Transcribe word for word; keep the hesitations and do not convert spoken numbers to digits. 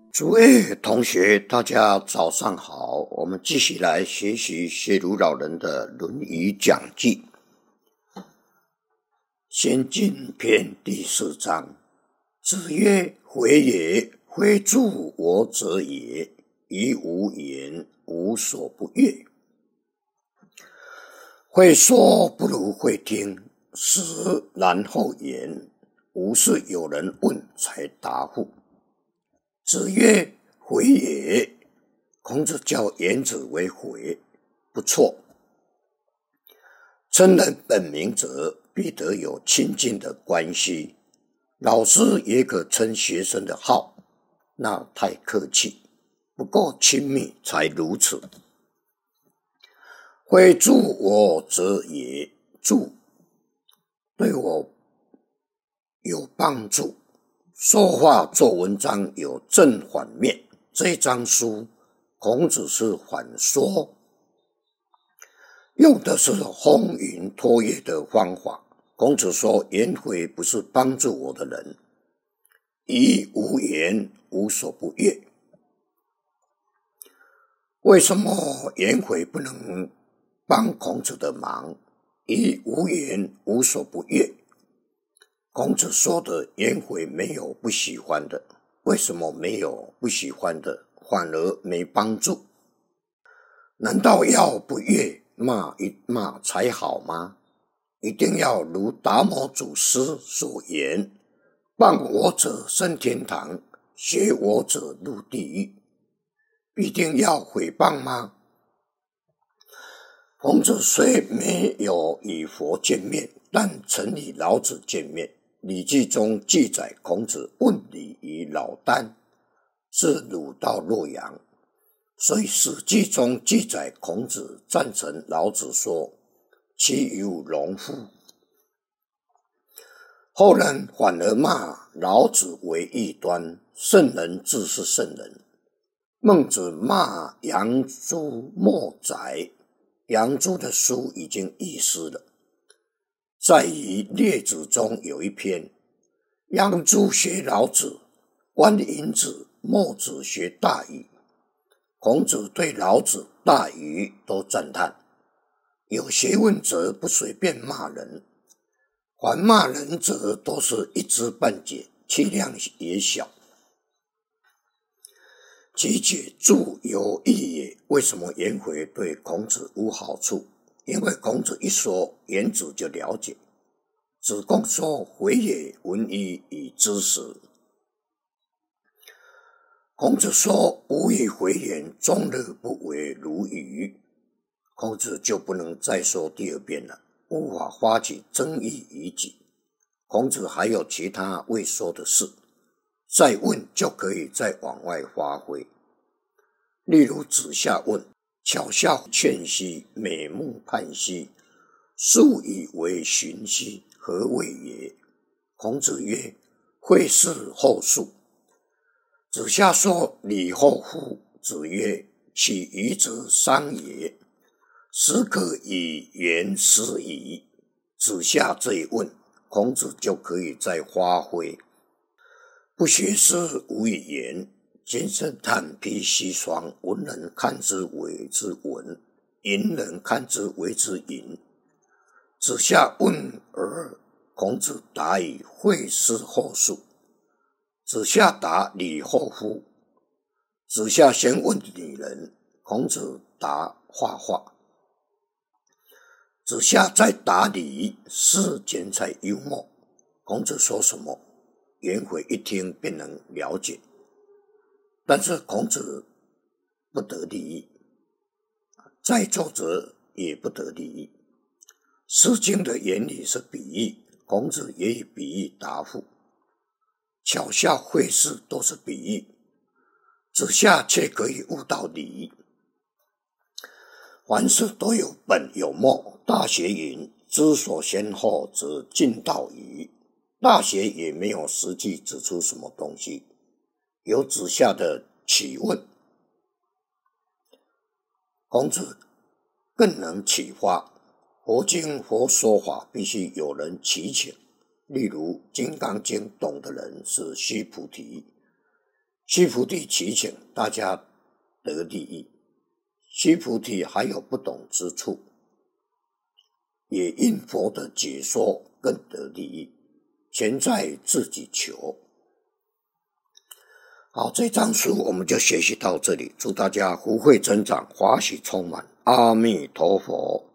诸位同学，大家早上好，我们继续来学习谢鲁老人的《论语讲记》。先进篇第四章，子曰：回也，回助我者也，以无言，无所不悦。会说不如会听，思然后言，无事有人问才答复。子曰：回也。孔子叫颜子为回，不错。称人本名者，必得有亲近的关系。老师也可称学生的号，那太客气，不够亲密才如此。会助我者也，助对我有帮助。说话做文章有正反面，这张书孔子是反说，用的是风云托月的方法。孔子说颜回不是帮助我的人，以无言，无所不悦。为什么颜回不能帮孔子的忙？以无言，无所不悦。孔子说的颜回没有不喜欢的，为什么没有不喜欢的，反而没帮助？难道要不悦骂一骂才好吗？一定要如达摩祖师所言，谤我者升天堂，学我者入地狱，必定要毁谤吗？孔子虽没有与佛见面，但曾与老子见面。礼记中记载孔子问礼于老聃，自鲁到洛阳，所以史记中记载孔子赞成老子说其有农夫。后人反而骂老子为异端，圣人自是圣人。孟子骂杨朱莫宰，杨朱的书已经遗失了。在于列子中有一篇，杨朱学老子，关尹子、墨子学大禹。孔子对老子、大禹都赞叹，有学问者不随便骂人，凡骂人者都是一知半解，气量也小。其解助有益也。为什么颜回对孔子无好处？因为孔子一说，颜子就了解。子贡说：回也，闻一以知时。孔子说：吾以回言，终日不为如鱼。孔子就不能再说第二遍了，无法发起争议于己。孔子还有其他未说的事，再问就可以再往外发挥。例如子夏问：巧笑倩兮，美目盼兮，素以为循兮，何谓也？孔子曰：惠氏后述。子夏说：礼后乎？子曰：其余则商也，始可以言始矣。子夏这一问，孔子就可以再发挥。不学诗，无以言。金圣叹披西霜，文人看之为之文，淫人看之为之淫。子夏问而孔子答以惠氏后述。子夏答礼后乎？子夏先问女人，孔子答画画。子夏再答礼，是剪彩幽默。孔子说什么，颜回一听便能了解。但是孔子不得利益，在座者也不得利益。诗经的原理是比喻，孔子也以比喻答复。巧笑惠氏都是比喻，子夏却可以悟到理。凡事都有本有末，大学云：知所先后，则近道矣。大学也没有实际指出什么东西，有子夏的启问，孔子更能启发。佛经佛说法必须有人启请，例如《金刚经》懂的人是须菩提， 须菩提祈请大家得利益，须菩提还有不懂之处，也因佛的解说更得利益，全在自己求。好，这章书我们就学习到这里，祝大家福慧增长，法喜充满，阿弥陀佛。